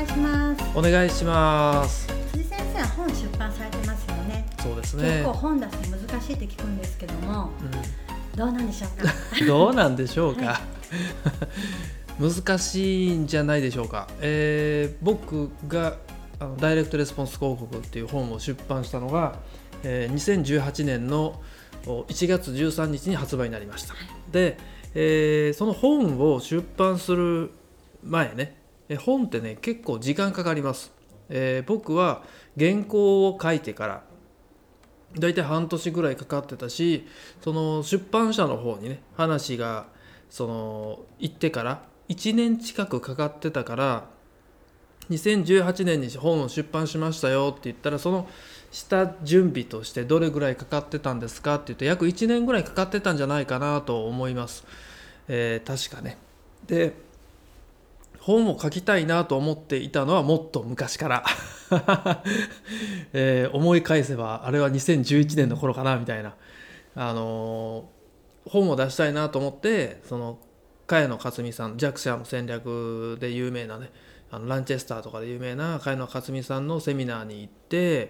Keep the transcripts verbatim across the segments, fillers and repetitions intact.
願いします。 お願いします。 辻先生は本出版されてますよね。 そうですね。 結構本出すの難しいって聞くんですけども、うん、どうなんでしょうかどうなんでしょうか、 はい、 難しいんじゃないでしょうか、えー、僕があのダイレクトレスポンス広告っていう本を出版したのが、えー、にせんじゅうはちねんのいちがつじゅうさんにちに発売になりました。で、えー、その本を出版する前ね、本ってね結構時間かかります。えー、僕は原稿を書いてからだいたい半年ぐらいかかってたし、その出版社の方にね話がその行ってからいちねん近くかかってたから、にせんじゅうはちねんに本を出版しましたよって言ったら、その下準備としてどれぐらいかかってたんですかって言って約いちねんぐらいかかってたんじゃないかなと思います、えー、確かね。で、本を書きたいなと思っていたのはもっと昔から、えー、思い返せばあれはにせんじゅういちねんの頃かなみたいな、あのー、本を出したいなと思って、その茅野克美さん、弱者の戦略で有名なね、あのランチェスターとかで有名な茅野克美さんのセミナーに行って、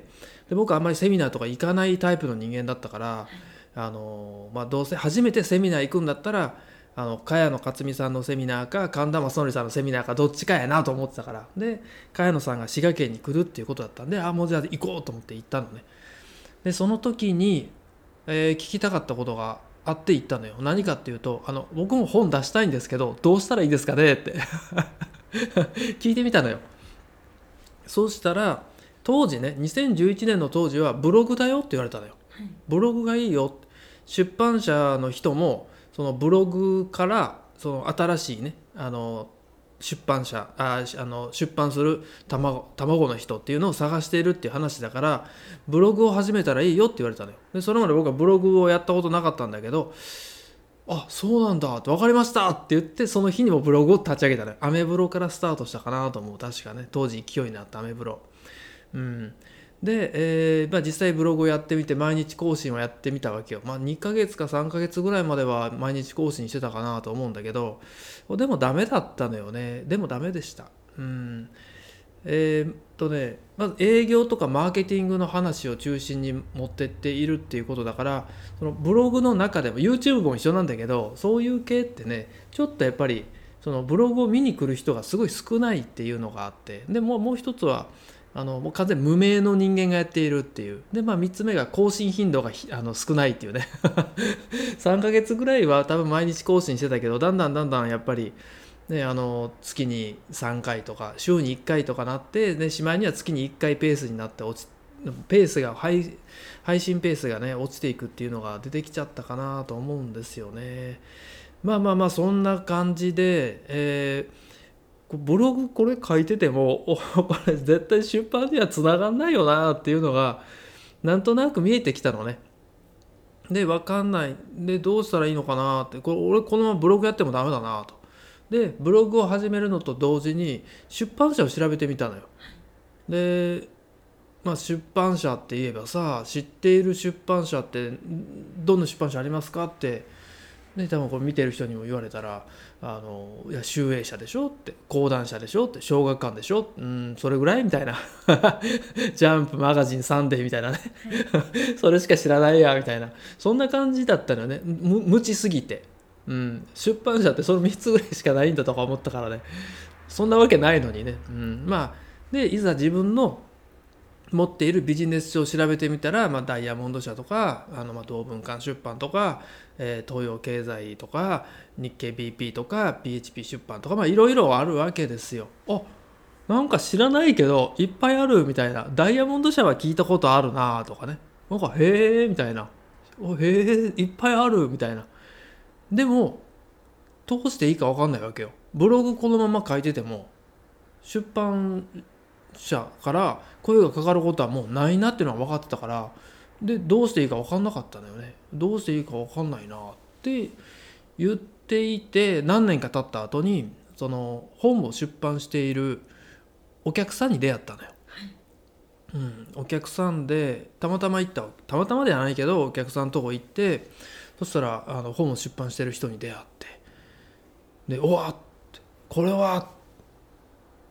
で僕はあんまりセミナーとか行かないタイプの人間だったから、あのーまあ、どうせ初めてセミナー行くんだったらあの茅野克美さんのセミナーか神田正則さんのセミナーかどっちかやなと思ってたから、で茅野さんが滋賀県に来るっていうことだったんで、あもうじゃあ行こうと思って行ったのね。でその時に、えー聞きたかったことがあって行ったのよ。何かっていうと、あの僕も本出したいんですけどどうしたらいいですかねって聞いてみたのよ。そうしたら当時ね、にせんじゅういちねんの当時はブログだよって言われたのよ。ブログがいいよ。出版社の人もそのブログからその新しいね、あの出版社ああの出版する卵、卵の人っていうのを探しているっていう話だから、ブログを始めたらいいよって言われたのよ。でそれまで僕はブログをやったことなかったんだけど、あそうなんだって、分かりましたって言って、その日にもブログを立ち上げたのよ。アメブロからスタートしたかなと思う。確かね、当時勢いになったアメブロ。うんで、えーまあ、実際ブログをやってみて毎日更新をやってみたわけよ。まあ、にかげつかさんかげつぐらいまでは毎日更新してたかなと思うんだけど、でもダメだったのよね。でもダメでした。うんえーっとね、まず営業とかマーケティングの話を中心に持ってっているっていうことだから、そのブログの中でも YouTube も一緒なんだけど、そういう系ってねちょっとやっぱりそのブログを見に来る人がすごい少ないっていうのがあって、でもうもう一つはあのもう完全に無名の人間がやっているっていう。で、まあ、みっつめが更新頻度がひあの少ないっていうねさんかげつぐらいは多分毎日更新してたけど、だんだんだんだんやっぱり、ね、あの月にさんかいとか週にいっかいとかなって、でしまいには月にいっかいペースになって落ちペースが配配信ペースがね落ちていくっていうのが出てきちゃったかなと思うんですよね。まあまあまあそんな感じで、えーブログこれ書いててもおこれ絶対出版にはつながんないよなっていうのがなんとなく見えてきたのね。で分かんないでどうしたらいいのかなって、これ俺このままブログやってもダメだなと。でブログを始めるのと同時に出版社を調べてみたのよ。で、まあ、出版社って言えばさ、知っている出版社ってどんな出版社ありますかってで多分これ見てる人にも言われたら、あのいや集英社でしょって、講談社でしょって、小学館でしょ、うんそれぐらいみたいなジャンプマガジンサンデーみたいなねそれしか知らないやみたいな、そんな感じだったのよね。む無知すぎて、うん、出版社ってそのみっつぐらいしかないんだとか思ったからね、そんなわけないのにね、うん、まあでいざ自分の持っているビジネス書を調べてみたら、まあ、ダイヤモンド社とかあのまあ同文館出版とか、えー、東洋経済とか日経 ビーピー とか ピーエイチピー 出版とか、まあいろいろあるわけですよ。あなんか知らないけどいっぱいあるみたいな、ダイヤモンド社は聞いたことあるなとかね、なんかへえみたいな、おへえいっぱいあるみたいな。でもどうしていいか分かんないわけよ。ブログこのまま書いてても出版社から声がかかることはもうないなっていうのは分かってたから、でどうしていいか分かんなかったのよね。どうしていいか分かんないなって言っていて、何年か経った後にその本を出版しているお客さんに出会ったのよ、うん、お客さんでたまたま行った、たまたまではないけどお客さんのとこ行って、そしたらあの本を出版してる人に出会って、でおわってこれは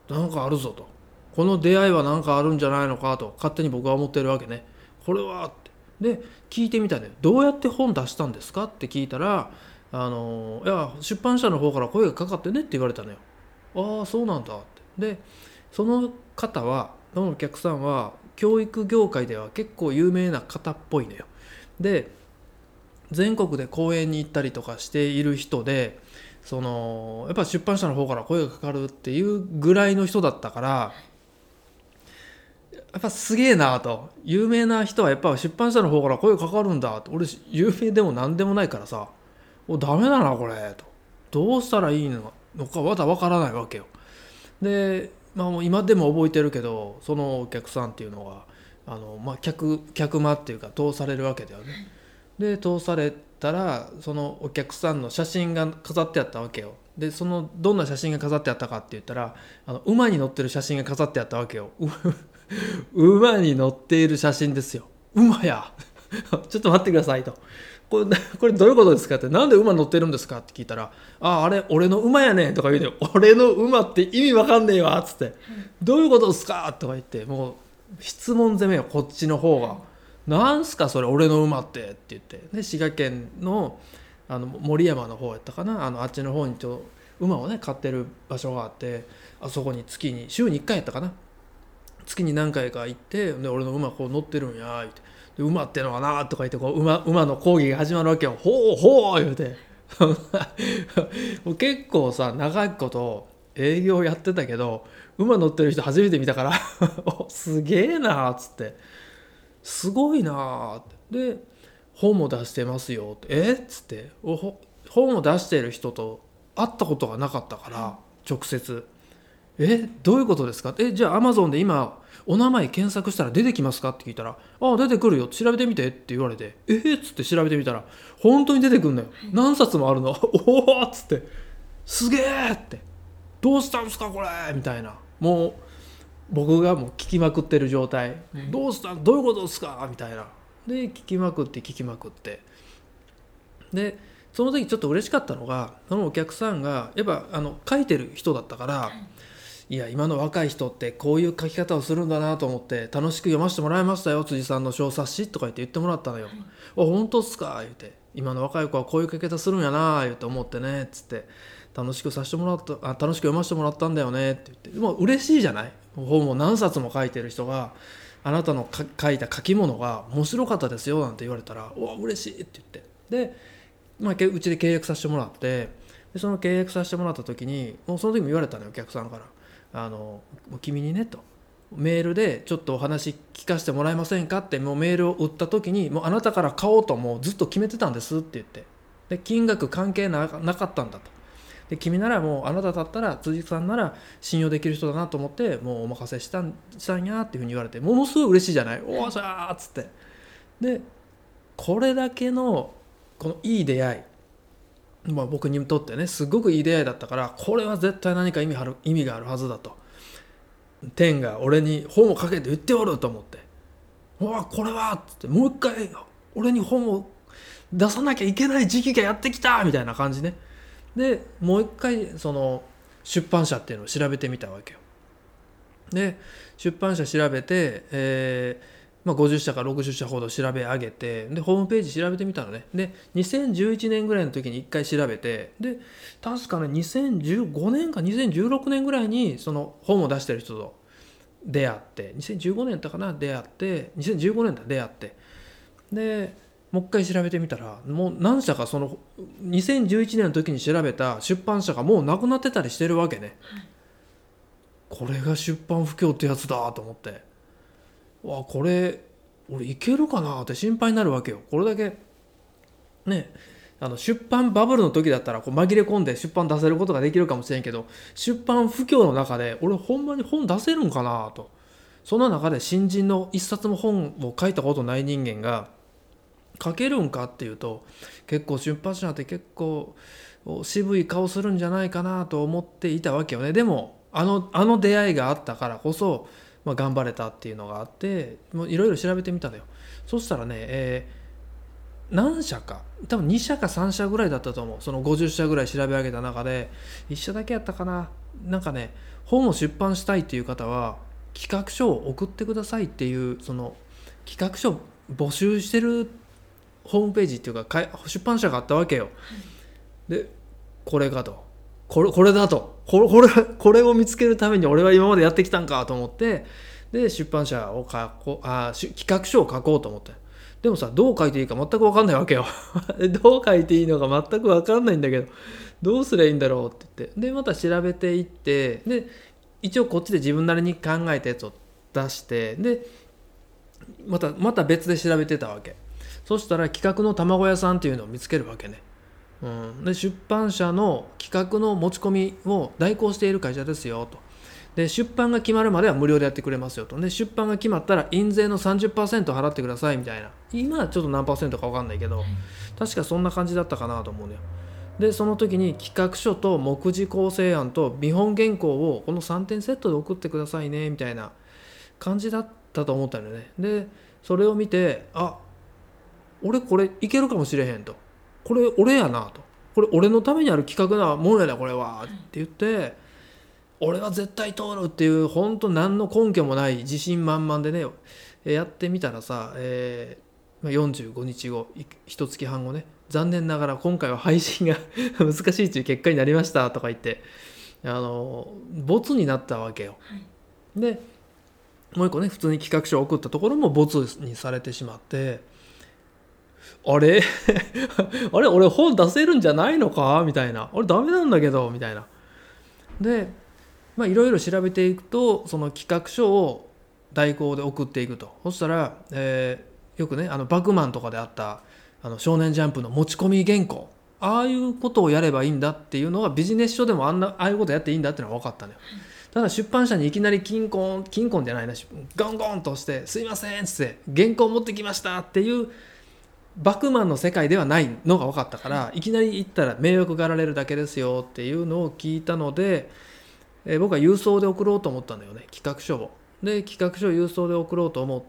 なんかあるぞと、この出会いはなんかあるんじゃないのかと勝手に僕は思ってるわけね。これはってで聞いてみたね。どうやって本出したんですかって聞いたら、あのいや出版社の方から声がかかってねって言われたのよ。ああそうなんだって。でその方はそのお客さんは教育業界では結構有名な方っぽいのよ。で全国で講演に行ったりとかしている人で、そのやっぱ出版社の方から声がかかるっていうぐらいの人だったから、やっぱすげえなと、有名な人はやっぱ出版社の方から声かかるんだって。俺有名でも何でもないからさ、おダメだなこれと、どうしたらいいのかまだわからないわけよ。で、まあ、もう今でも覚えてるけど、そのお客さんっていうのはあの、まあ、客客間っていうか通されるわけだよね。で通されたらそのお客さんの写真が飾ってあったわけよ。でそのどんな写真が飾ってあったかって言ったら、あの馬に乗ってる写真が飾ってあったわけよ。馬に乗っている写真ですよ。馬やちょっと待ってくださいと、これこれどういうことですかって、なんで馬乗ってるんですかって聞いたら、あああれ俺の馬やねんとか言うて、俺の馬って意味わかんねえわっつって、どういうことですかとか言って、もう質問攻めよこっちの方が。なんすかそれ俺の馬ってって言って、で滋賀県のあの森山の方やったかな、あのあっちの方にちょ馬をね飼ってる場所があって、あそこに月に週にいっかいやったかな、月に何回か行って、で俺の馬こう乗ってるんやって、で馬ってのはなとか言って、こう 馬, 馬の講義が始まるわけよ。ほうほう言うてもう結構さ長いこと営業やってたけど、馬乗ってる人初めて見たからすげえなっつって、すごいなって。で本も出してますよって、えっつって、本を出してる人と会ったことがなかったから直接、えどういうことですか、えじゃあアマゾンで今お名前検索したら出てきますかって聞いたら、あ出てくるよ調べてみてって言われて、えっつって調べてみたら本当に出てくるのよ。何冊もあるのおおっつって、すげえって、どうしたんですかこれみたいな、もう僕がもう聞きまくってる状態、どうしたどういうことですかみたいなで聞きまくって聞きまくって、でその時ちょっと嬉しかったのが、そのお客さんがやっぱあの書いてる人だったから、いや今の若い人ってこういう書き方をするんだなと思って楽しく読ませてもらいましたよ辻さんの小冊子とか言って言ってもらったのよ。あ本当っすか言って、今の若い子はこういう書き方するんやな言って思ってねっつって、楽しくさせてもらったあ楽しく読ませてもらったんだよねって言って、もう嬉しいじゃない。本を何冊も書いてる人があなたの書いた書き物が面白かったですよなんて言われたら、お嬉しいって言って、で、まあ、うちで契約させてもらって、でその契約させてもらった時にもうその時も言われたのよお客さんから、あの君にねとメールでちょっとお話聞かせてもらえませんかって、もうメールを打った時にもうあなたから買おうともうずっと決めてたんですって言って、で金額関係 な, なかったんだと、で君ならもうあなただったら辻さんなら信用できる人だなと思ってもうお任せしたんしたんやっていうふうに言われて、ものすごい嬉しいじゃない。おーしゃーっつって、でこれだけのこのいい出会い、まあ、僕にとってねすごくいい出会いだったから、これは絶対何か意味ある意味があるはずだと、天が俺に本を書けて言っておると思って、うわこれはっつって、もう一回俺に本を出さなきゃいけない時期がやってきたみたいな感じね。でもう一回その出版社っていうのを調べてみたわけよ。で出版社調べて、えーまあ、ごじゅっしゃかろくじゅっしゃほど調べ上げて、でホームページ調べてみたのね。でにせんじゅういちねんぐらいの時にいっかい調べて、で確かねにせんじゅうごねんかにせんじゅうろくねんぐらいにその本を出してる人と出会って、にせんじゅうごねんだったかな出会ってにせんじゅうごねんだ出会って、でもう一回調べてみたら、もう何社かそのにせんじゅういちねんの時に調べた出版社がもうなくなってたりしてるわけね、はい、これが出版不況ってやつだと思って、わこれ俺いけるかなって心配になるわけよ。これだけね、あの出版バブルの時だったらこう紛れ込んで出版出せることができるかもしれんけど、出版不況の中で俺ほんまに本出せるんかなと。その中で新人の一冊も本を書いたことない人間が書けるんかっていうと、結構出版社って結構渋い顔するんじゃないかなと思っていたわけよね。でもあのあの出会いがあったからこそ、まあ、頑張れたっていうのがあって、いろいろ調べてみたのよ。そしたらね、え何社か多分に社かさん社ぐらいだったと思う。そのごじゅっ社ぐらい調べ上げた中でいっ社だけやったかな。なんかね、本を出版したいっていう方は企画書を送ってくださいっていう、その企画書を募集してるホームページっていうか出版社があったわけよ。でこれかとこれこれだとこれこれこれを見つけるために俺は今までやってきたんかと思って、で出版社を書こうあ企画書を書こうと思って。でもさ、どう書いていいか全く分かんないわけよどう書いていいのか全く分かんないんだけど、どうすりゃいいんだろうって言って、でまた調べていって、で一応こっちで自分なりに考えたやつを出して、でまたまた別で調べてたわけ。そしたら企画の卵屋さんっていうのを見つけるわけね。うん、で出版社の企画の持ち込みを代行している会社ですよと。で出版が決まるまでは無料でやってくれますよと。で出版が決まったら印税の さんじゅっパーセント 払ってくださいみたいな。今はちょっと何パーセントか分かんないけど、確かそんな感じだったかなと思うのよ。でその時に企画書と目次構成案と見本原稿をこのさんてんセットで送ってくださいねみたいな感じだったと思ったのよね。でそれを見て、あ、俺これいけるかもしれへんと、これ俺やなと、これ俺のためにある企画なものやなこれはって言って、俺は絶対通るっていう本当何の根拠もない自信満々でねやってみたらさ、えー、よんじゅうごにちごいっかげつはん後ね、残念ながら今回は配信が難しいという結果になりましたとか言ってあのボツになったわけよ、はい、でもう一個ね普通に企画書を送ったところもボツにされてしまって、あれあれ俺本出せるんじゃないのかみたいな、俺ダメなんだけどみたいな。でまあいろいろ調べていくと、その企画書を代行で送っていくと。そしたら、えー、よくねあのバクマンとかであったあの少年ジャンプの持ち込み原稿、ああいうことをやればいいんだっていうのがビジネス書でもあんなああいうことやっていいんだっていうのは分かったのよ。ただ出版社にいきなりキンコンキンコンじゃないなゴンゴンとしてすいませんっつって原稿持ってきましたっていうバクマンの世界ではないのが分かったから、いきなり行ったら迷惑がられるだけですよっていうのを聞いたので、えー、僕は郵送で送ろうと思ったんだよね、企画書を。で企画書を郵送で送ろうと思って、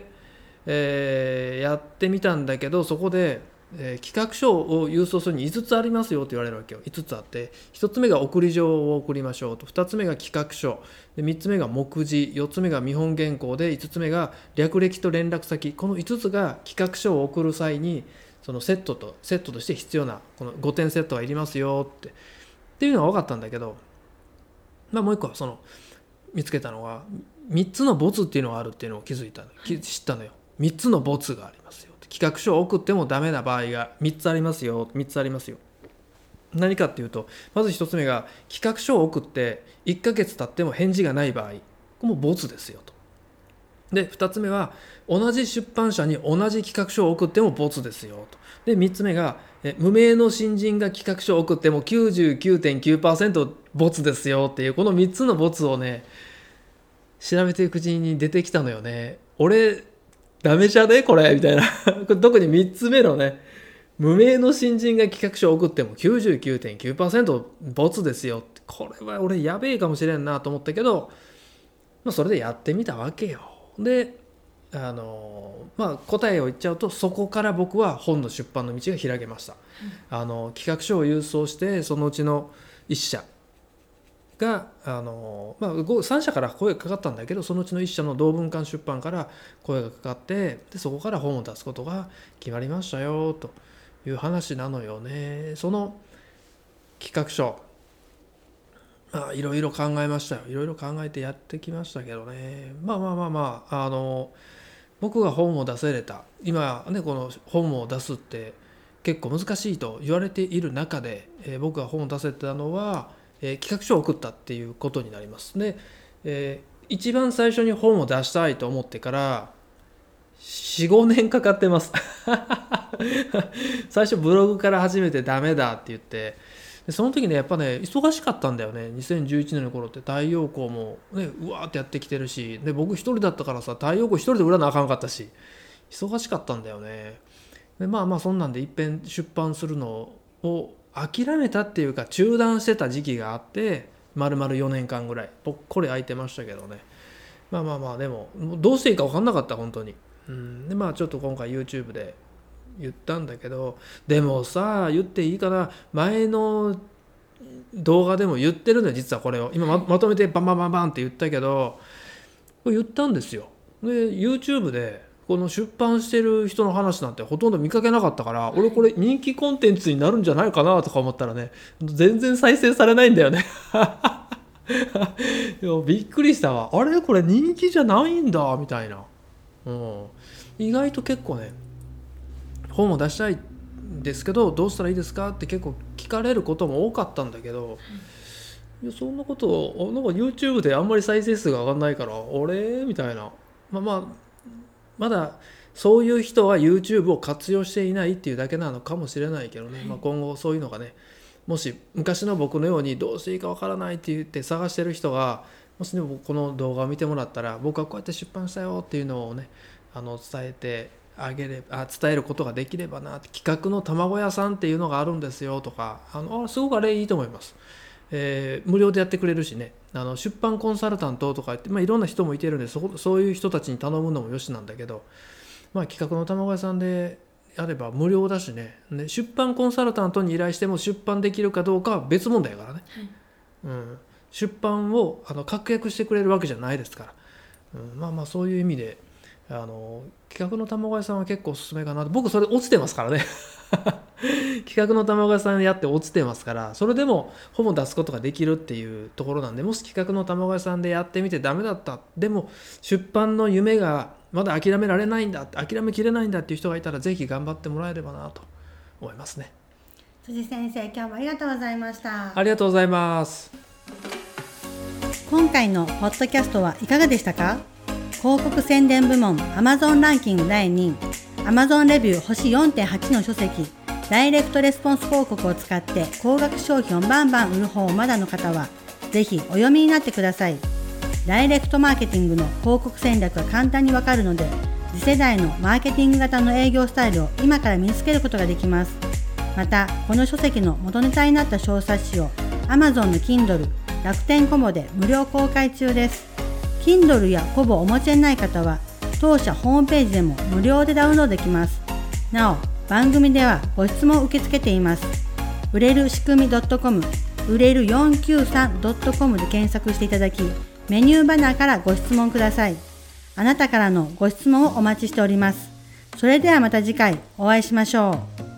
えー、やってみたんだけど、そこで、えー、企画書を郵送するにいつつありますよって言われるわけよ。いつつあって、ひとつめが送り状を送りましょうと、ふたつめが企画書で、みっつめが目次、よっつめが見本原稿で、いつつめが略歴と連絡先。このいつつが企画書を送る際にそのセットとセットとして必要なこのごてんセットがいりますよってっていうのは分かったんだけど、まあ、もう一個はその見つけたのがみっつのボツっていうのがあるっていうのを気づいた知ったのよ。みっつのボツがありますよ、企画書を送ってもダメな場合がみっつありますよみっつありますよ。何かっていうと、まずひとつめが企画書を送っていっかげつ経っても返事がない場合、これもボツですよと。でふたつめは同じ出版社に同じ企画書を送ってもボツですよと。でみっつめがえ無名の新人が企画書を送っても きゅうじゅうきゅうてんきゅうパーセント ボツですよっていう、このみっつのボツをね調べていくうちに出てきたのよね。俺ダメじゃねこれみたいな特にみっつめのね、無名の新人が企画書を送っても きゅうじゅうきゅうてんきゅうパーセント ボツですよって、これは俺やべえかもしれんなと思ったけど、まあ、それでやってみたわけよ。であのまあ、答えを言っちゃうと、そこから僕は本の出版の道が開けました、うん、あの企画書を郵送して、そのうちのいっ社があの、まあ、さん社から声がかかったんだけど、そのうちのいっ社の同文館出版から声がかかって、でそこから本を出すことが決まりましたよという話なのよね。その企画書、まあいろいろ考えましたよ。いろいろ考えてやってきましたけどね。まあまあまあまあ、あの僕が本を出せれた、今ねこの本を出すって結構難しいと言われている中で、えー、僕が本を出せたのは、えー、企画書を送ったっていうことになります。で、えー、一番最初に本を出したいと思ってからよん、ごねんかかってます最初ブログから始めてダメだって言って、でその時ねやっぱね忙しかったんだよね。にせんじゅういちねんの頃って太陽光もねうわーってやってきてるし、で僕一人だったからさ、太陽光一人で売らなあかんかったし忙しかったんだよね。でまあまあそんなんでいっぺん出版するのを諦めたっていうか中断してた時期があって、丸々よねんかんぐらいぽっこり空いてましたけどね。まあまあまあでもどうしていいか分かんなかった本当に。うんでまあちょっと今回 YouTube で言ったんだけど、でもさ言っていいかな、前の動画でも言ってるのよ実はこれを今 ま, まとめてバンバンバンバンって言ったけど、これ言ったんですよ。で YouTube でこの出版してる人の話なんてほとんど見かけなかったから、はい、俺これ人気コンテンツになるんじゃないかなとか思ったらね、全然再生されないんだよねいやびっくりしたわ。あれこれ人気じゃないんだみたいな、うん、意外と結構ね本を出したいんですけどどうしたらいいですかって結構聞かれることも多かったんだけど、いやそんなことをなんか YouTube であんまり再生数が上がんないからあれみたいな、まあまあまだそういう人は YouTube を活用していないっていうだけなのかもしれないけどね、はい、まあ、今後そういうのがね、もし昔の僕のようにどうしていいかわからないって言って探してる人がもしねこの動画を見てもらったら、僕はこうやって出版したよっていうのをねあの伝えてあげれば、あ伝えることができればな。企画の卵屋さんっていうのがあるんですよとか、あのあすごくあれいいと思います。えー、無料でやってくれるしね、あの出版コンサルタントとか言って、まあ、いろんな人もいてるんで そ, そういう人たちに頼むのもよしなんだけど、まあ、企画の卵屋さんでやれば無料だし ね, ね出版コンサルタントに依頼しても出版できるかどうかは別問題だからね、はい、うん、出版をあの確約してくれるわけじゃないですから、うん、まあまあそういう意味であの企画の卵屋さんは結構おすすめかな。僕それ落ちてますからね企画の卵屋さんやって落ちてますから、それでも本を出すことができるっていうところなんで、もし企画の卵屋さんでやってみてダメだった、でも出版の夢がまだ諦められないんだ、諦めきれないんだっていう人がいたらぜひ頑張ってもらえればなと思いますね。 辻先生、今日もありがとうございました。 ありがとうございます。 今回のポッドキャストはいかがでしたか？広告宣伝部門 Amazon ランキングだいにい、 Amazon レビュー星 よんてんはち の書籍ダイレクトレスポンス広告を使って高額商品をバンバン売る方をまだの方はぜひお読みになってください。ダイレクトマーケティングの広告戦略が簡単にわかるので、次世代のマーケティング型の営業スタイルを今から身につけることができます。またこの書籍の元ネタになった小冊子を Amazon の Kindle、楽天コボで無料公開中です。 Kindle やコボをお持ちでない方は当社ホームページでも無料でダウンロードできます。なお番組ではご質問を受け付けています。売れる仕組み .com、 売れる よんきゅうさん .com で検索していただき、メニューバナーからご質問ください。あなたからのご質問をお待ちしております。それではまた次回お会いしましょう。